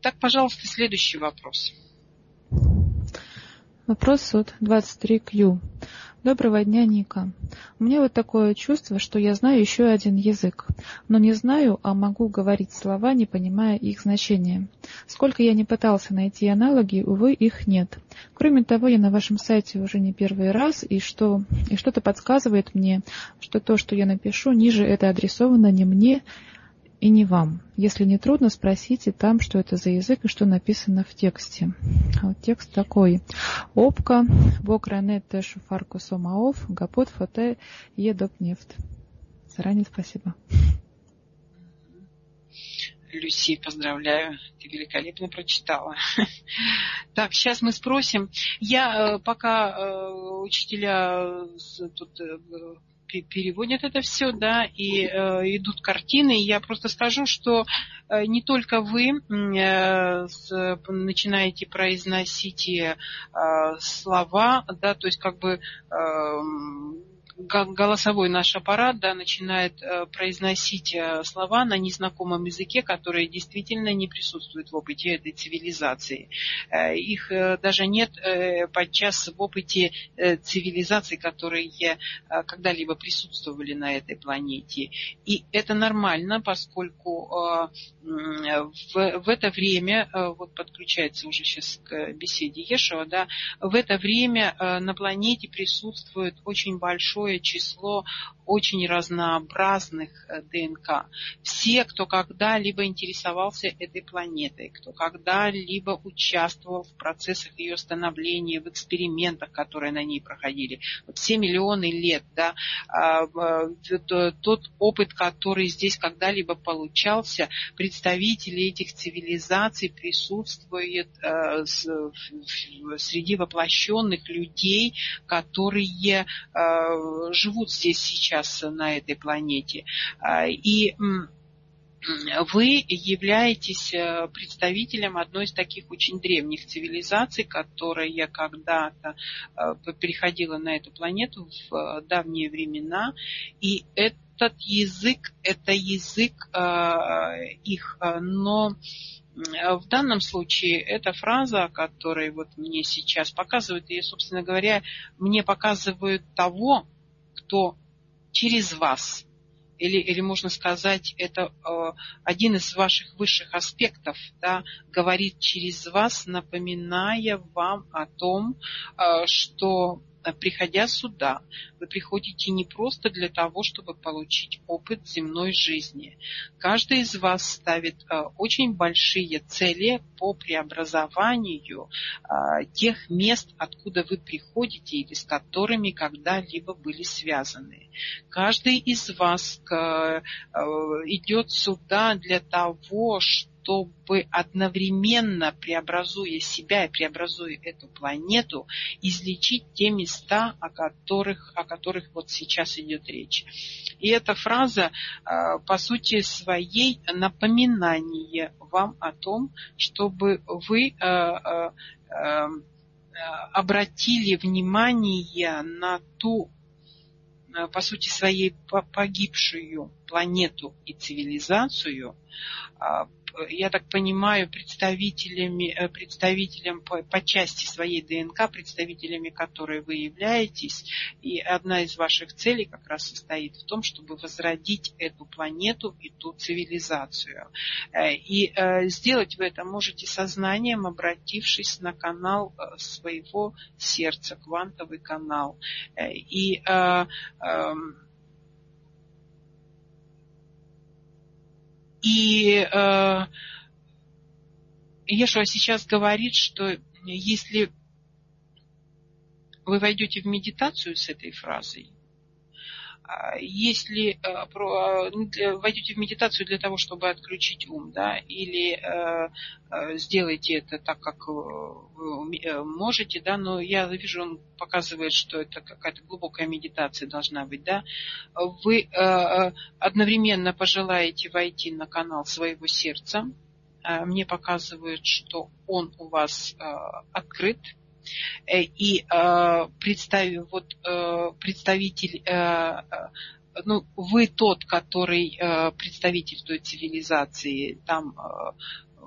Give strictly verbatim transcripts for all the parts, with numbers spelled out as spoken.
Так, пожалуйста, следующий вопрос. Вопрос от двадцать три кью. Доброго дня, Ника. У меня вот такое чувство, что я знаю еще один язык, но не знаю, а могу говорить слова, не понимая их значения. Сколько я не пытался найти аналоги, увы, их нет. Кроме того, я на вашем сайте уже не первый раз, и, что, и что-то подсказывает мне, что то, что я напишу, ниже это адресовано не мне и не вам. Если не трудно, спросите там, что это за язык и что написано в тексте. Вот текст такой. Опка, бокранет тешу фарку сомаов, гапот фоте едопнефт. Заранее спасибо. Люси, поздравляю, ты великолепно прочитала. Так, сейчас мы спросим. Я пока учителя тут переводят это все, да, и э, идут картины. Я просто скажу, что э, не только вы э, с, начинаете произносить э, слова, да, то есть как бы э, голосовой наш аппарат, да, начинает э, произносить э, слова на незнакомом языке, которые действительно не присутствуют в опыте этой цивилизации. Э, их э, даже нет э, подчас в опыте э, цивилизаций, которые э, когда-либо присутствовали на этой планете. И это нормально, поскольку э, в, в это время, э, вот подключается уже сейчас к беседе Ешева, да, в это время э, на планете присутствует очень большое число очень разнообразных ДНК. Все, кто когда-либо интересовался этой планетой, кто когда-либо участвовал в процессах ее становления, в экспериментах, которые на ней проходили, вот все миллионы лет, да, тот опыт, который здесь когда-либо получался, представители этих цивилизаций присутствуют среди воплощенных людей, которые живут здесь сейчас на этой планете. И вы являетесь представителем одной из таких очень древних цивилизаций, которая когда-то переходила на эту планету в давние времена. И этот язык, это язык их, но в данном случае эта фраза, которая вот мне сейчас показывают, и, собственно говоря, мне показывают того, кто через вас, или, или можно сказать, это э, один из ваших высших аспектов, да, говорит через вас, напоминая вам о том, э, что, приходя сюда, вы приходите не просто для того, чтобы получить опыт земной жизни. Каждый из вас ставит э, очень большие цели по преобразованию э, тех мест, откуда вы приходите или с которыми когда-либо были связаны. Каждый из вас э, э, идет сюда для того, чтобы чтобы одновременно, преобразуя себя и преобразуя эту планету, излечить те места, о которых, о которых вот сейчас идет речь. И эта фраза, по сути своей, напоминание вам о том, чтобы вы обратили внимание на ту, по сути своей, погибшую планету и цивилизацию, я так понимаю, представителями, представителем по, по части своей ДНК, представителями которой вы являетесь, и одна из ваших целей как раз состоит в том, чтобы возродить эту планету и ту цивилизацию. И сделать вы это можете сознанием, обратившись на канал своего сердца, квантовый канал. И И э, Ешуа сейчас говорит, что если вы войдете в медитацию с этой фразой, если э, про, войдете в медитацию для того, чтобы отключить ум, да, или э, э, сделайте это так, как вы можете, да, но я вижу, он показывает, что это какая-то глубокая медитация должна быть, да, вы э, одновременно пожелаете войти на канал своего сердца, э, мне показывают, что он у вас э, открыт, и э, представь, вот, э, представитель, э, ну, вы тот, который э, представитель той цивилизации, там э,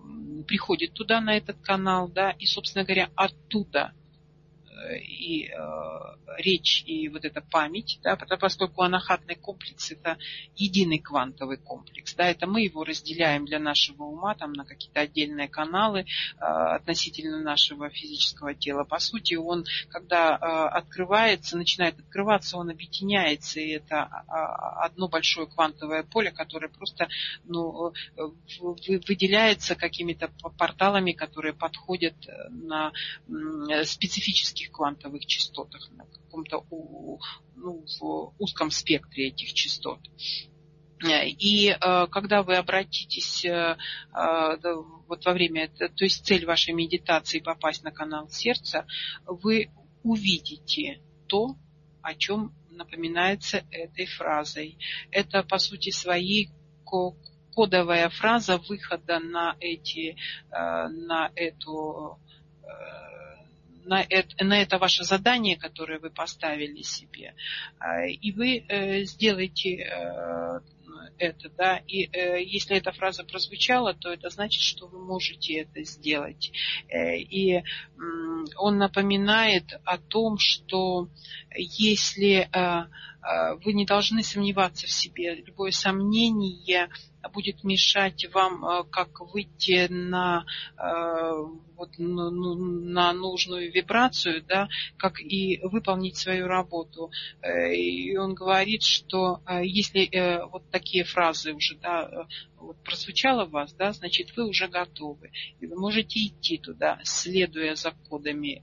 приходит туда, на этот канал, да, и, собственно говоря, оттуда и э, речь, и вот эта память, да, поскольку анахатный комплекс – это единый квантовый комплекс, да, это мы его разделяем для нашего ума там, на какие-то отдельные каналы э, относительно нашего физического тела. По сути, он, когда э, открывается, начинает открываться, он объединяется, и это одно большое квантовое поле, которое просто ну, выделяется какими-то порталами, которые подходят на специфических квантовых частотах, на каком-то ну, в узком спектре этих частот. И э, когда вы обратитесь э, э, вот во время, то есть цель вашей медитации попасть на канал сердца, вы увидите то, о чем напоминается этой фразой. Это, по сути, своей кодовая фраза выхода на эти, э, на эту э, На это, на это ваше задание, которое вы поставили себе, и вы сделаете это, да, и если эта фраза прозвучала, то это значит, что вы можете это сделать. И он напоминает о том, что если вы не должны сомневаться в себе, любое сомнение будет мешать вам как выйти на, вот, на нужную вибрацию, да, как и выполнить свою работу. И он говорит, что если вот такие фразы уже да, вот прозвучало в вас, да, значит, вы уже готовы. И вы можете идти туда, следуя за кодами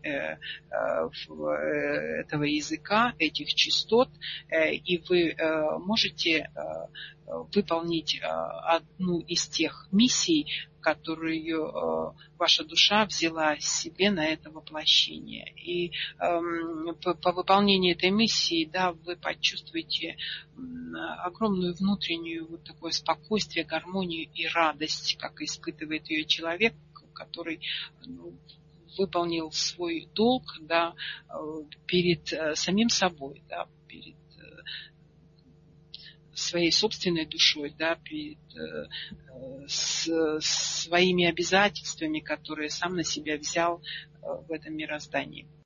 этого языка, этих частот, и вы можете выполнить одну из тех миссий, которую ваша душа взяла себе на это воплощение. И по, по выполнению этой миссии, да, вы почувствуете огромную внутреннюю вот такое спокойствие, гармонию и радость, как испытывает ее человек, который ну, выполнил свой долг, да, перед самим собой, да, перед своей собственной душой, да, перед э, с, своими обязательствами, которые сам на себя взял э, в этом мироздании.